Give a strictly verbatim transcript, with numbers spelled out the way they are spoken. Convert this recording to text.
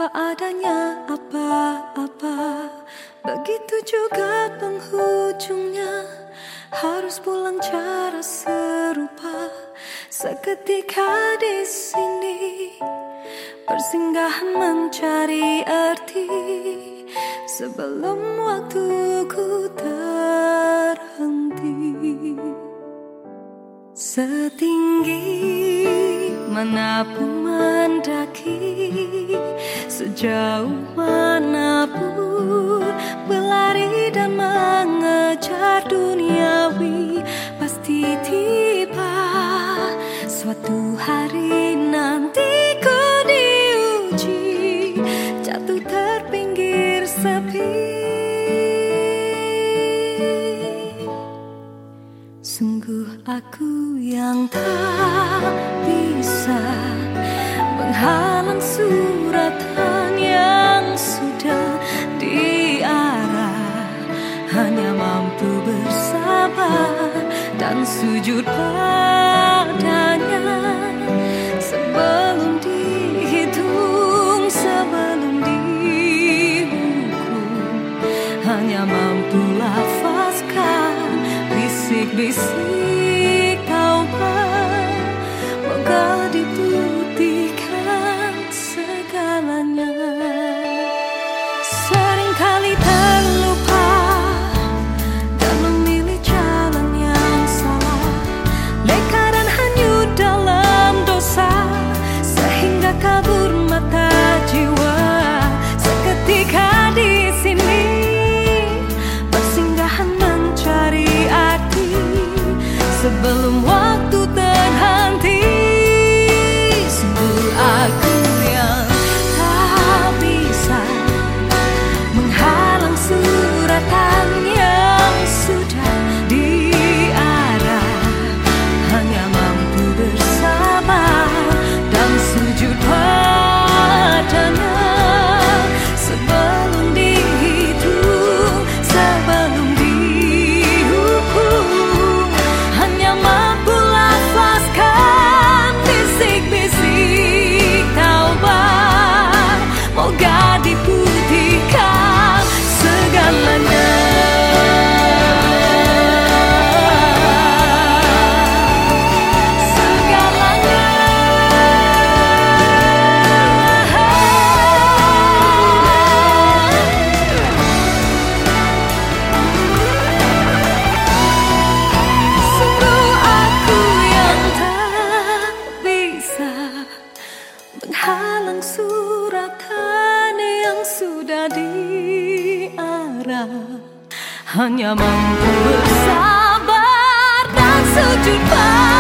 tak adanya apa-apa. Begitu juga penghujungnya, harus pulang cara serupa. Seketika di sini persinggahan mencari arti, sebelum waktuku terhenti. Setinggi manapun mendaki, sejauh manapun berlari dan mengejar duniawi, pasti tiba suatu hari nanti ku diuji, jatuh terpinggir sepi. Sungguh aku yang tak bisa menghalang suratan yang sudah diarah, hanya mampu bersabar dan sujud padanya. Sebelum dihitung, sebelum dihukum, hanya mampu lafazkan bisik-bisik taubat, moga diputihkan segalanya. Seringkali terlupa dan memilih jalan yang salah, leka dan hanyut dalam dosa, sehingga kabur mata jiwa. Seketika di sini persinggahan mencari arti, sebelum waktu terhenti. Sungguh aku yang tak bisa menghalang suratan yang sudah diarah, hanya mampu bersabar dan sujud padanya. Sebelum dihitung, sebelum dihukum, hanya mampu lafazkan bisik-bisik taubat, moga diputihkan segalanya. Menghalang suratan yang sudah diarah, hanya mampu bersabar dan sujud.